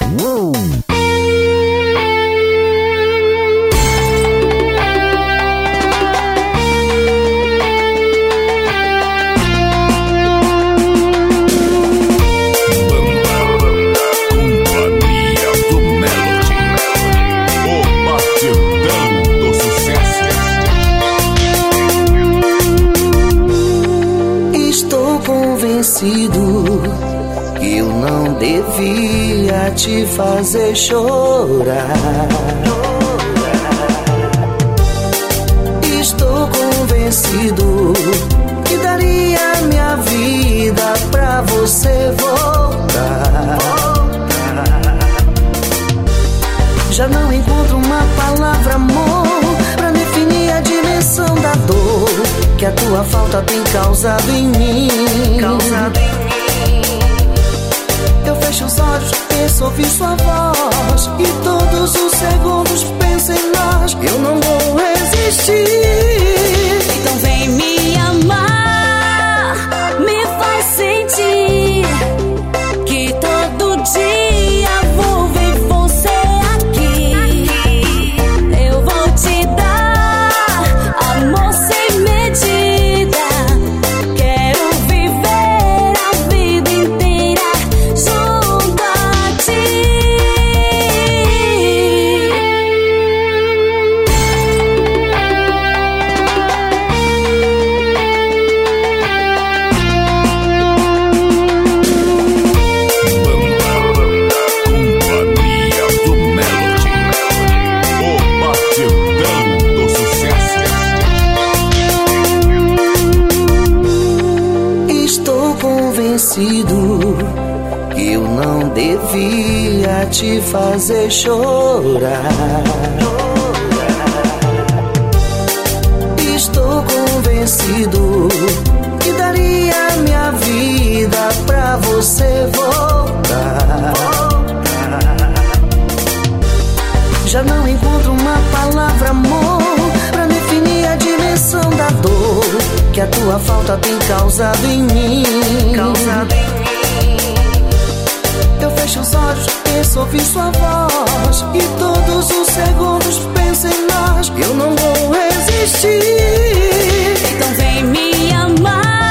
Que eu não devia te fazer chorar. Estou convencido que daria minha vida pra você voltar. Já não encontro uma palavra, amor, pra definir a dimensão da dor que a tua falta tem causado em mim. Eu fecho os olhos, penso ouvir sua voz, e todos os segundos penso em nós. Eu não vou resistir. Então vem me amar, me faz sentir que todo dia vou ver você aqui. Eu vou te dar amor sem medida. Quero viver a vida inteira junto a ti. Companhia do Melody, o batidão do sucesso. Estou convencido que eu não devia te fazer chorar. Estou convencido que daria minha vida pra você voltar. Já não encontro uma palavra, amor, pra definir a dimensão da dor que a tua falta tem causado em mim. Eu fecho os olhos, penso ouvir sua voz, e todos os segundos penso em nós. Eu não vou resistir. Então vem me amar.